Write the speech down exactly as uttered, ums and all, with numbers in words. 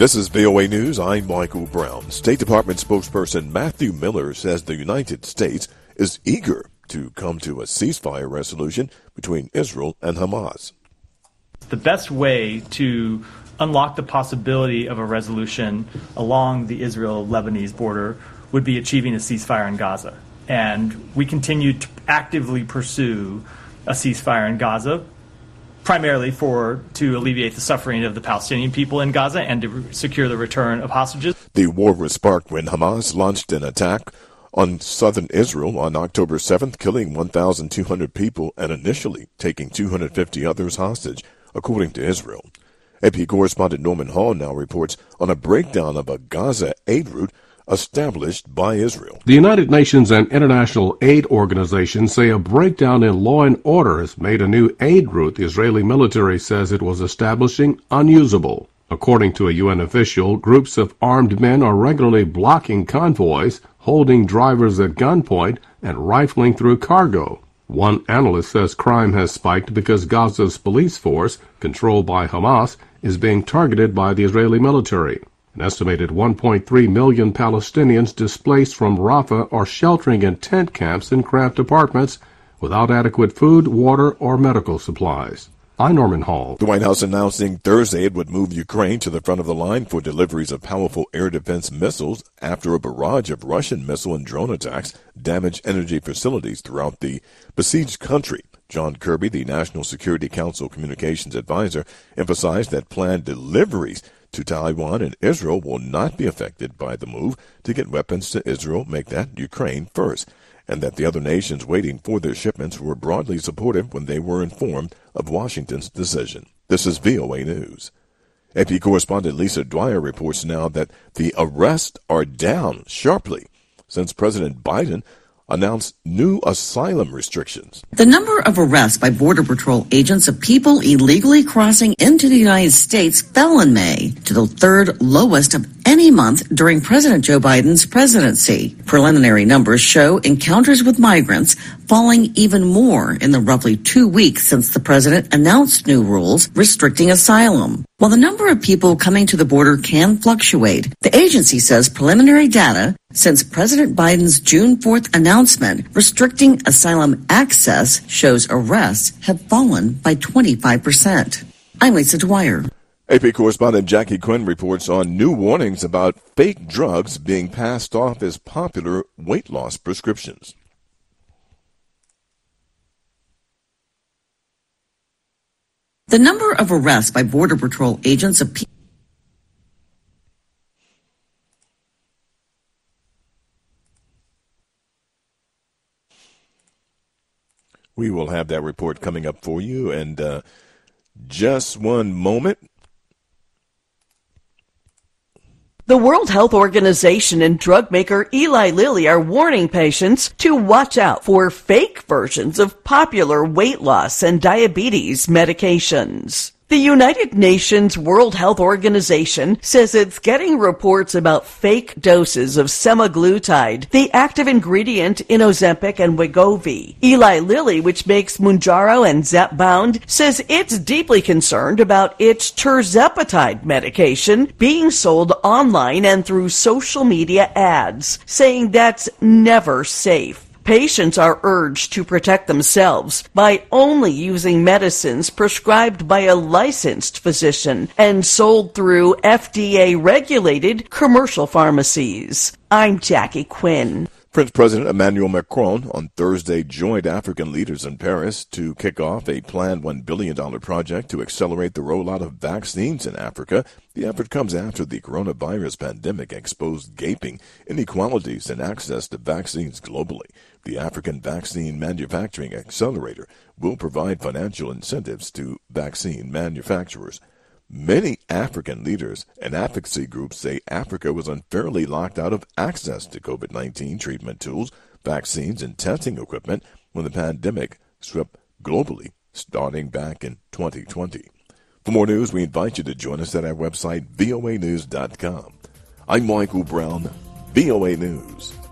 This is V O A News. I'm Michael Brown. State Department spokesperson Matthew Miller says the United States is eager to come to a ceasefire resolution between Israel and Hamas. The best way to unlock the possibility of a resolution along the Israel-Lebanese border would be achieving a ceasefire in Gaza. And we continue to actively pursue a ceasefire in Gaza, primarily for to alleviate the suffering of the Palestinian people in Gaza and to re- secure the return of hostages. The war was sparked when Hamas launched an attack on southern Israel on October seventh, killing one thousand two hundred people and initially taking two hundred fifty others hostage, according to Israel. A P correspondent Norman Hall now reports on a breakdown of a Gaza aid route established by Israel. The United Nations and international aid organizations say a breakdown in law and order has made a new aid route the Israeli military says it was establishing unusable. According to a U N official, groups of armed men are regularly blocking convoys, holding drivers at gunpoint, and rifling through cargo. One analyst says crime has spiked because Gaza's police force, controlled by Hamas, is being targeted by the Israeli military. An estimated one point three million Palestinians displaced from Rafah are sheltering in tent camps and cramped apartments without adequate food, water, or medical supplies. I'm Norman Hall. The White House announcing Thursday it would move Ukraine to the front of the line for deliveries of powerful air defense missiles after a barrage of Russian missile and drone attacks damaged energy facilities throughout the besieged country. John Kirby, the National Security Council communications advisor, emphasized that planned deliveries to Taiwan and Israel will not be affected by the move to get weapons to Israel, make that Ukraine first, and that the other nations waiting for their shipments were broadly supportive when they were informed of Washington's decision. This is V O A News. A P correspondent Lisa Dwyer reports now that the arrests are down sharply since President Biden announced new asylum restrictions. The number of arrests by Border Patrol agents of people illegally crossing into the United States fell in May to the third lowest of any month during President Joe Biden's presidency. Preliminary numbers show encounters with migrants falling even more in the roughly two weeks since the president announced new rules restricting asylum. While the number of people coming to the border can fluctuate, the agency says preliminary data since President Biden's June fourth announcement restricting asylum access shows arrests have fallen by twenty-five percent. I'm Lisa Dwyer. A P correspondent Jackie Quinn reports on new warnings about fake drugs being passed off as popular weight loss prescriptions. The number of arrests by Border Patrol agents of people We will have that report coming up for you. And uh, just one moment. The World Health Organization and drug maker Eli Lilly are warning patients to watch out for fake versions of popular weight loss and diabetes medications. The United Nations World Health Organization says it's getting reports about fake doses of semaglutide, the active ingredient in Ozempic and Wegovy. Eli Lilly, which makes Mounjaro and Zepbound, says it's deeply concerned about its tirzepatide medication being sold online and through social media ads, saying that's never safe. Patients are urged to protect themselves by only using medicines prescribed by a licensed physician and sold through F D A-regulated commercial pharmacies. I'm Jackie Quinn. French President Emmanuel Macron on Thursday joined African leaders in Paris to kick off a planned one billion dollars project to accelerate the rollout of vaccines in Africa. The effort comes after the coronavirus pandemic exposed gaping inequalities in access to vaccines globally. The African Vaccine Manufacturing Accelerator will provide financial incentives to vaccine manufacturers. Many African leaders and advocacy groups say Africa was unfairly locked out of access to COVID nineteen treatment tools, vaccines, and testing equipment when the pandemic swept globally starting back in twenty twenty. For more news, we invite you to join us at our website, V O A news dot com. I'm Michael Brown, V O A News.